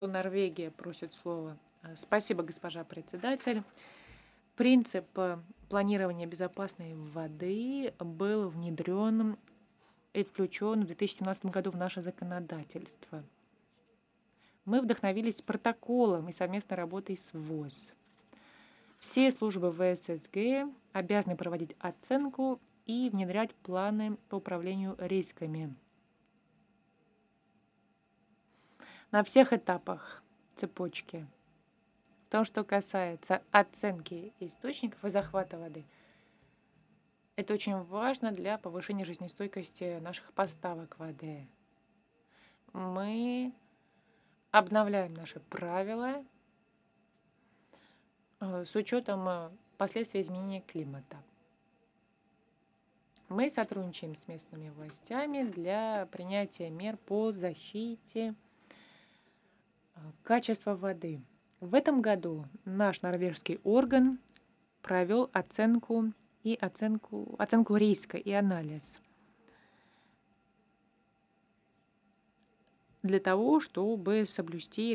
Норвегия просит слова. Спасибо, госпожа председатель. Принцип планирования безопасной воды был внедрен и включен в 2017 году в наше законодательство. Мы вдохновились протоколом и совместной работой с ВОЗ. Все службы ВССГ обязаны проводить оценку и внедрять планы по управлению рисками на всех этапах цепочки. В том, что касается оценки источников и захвата воды, это очень важно для повышения жизнестойкости наших поставок воды. Мы обновляем наши правила с учетом последствий изменения климата. Мы сотрудничаем с местными властями для принятия мер по защите качества воды. В этом году наш норвежский орган провел оценку риска и анализ для того, чтобы соблюсти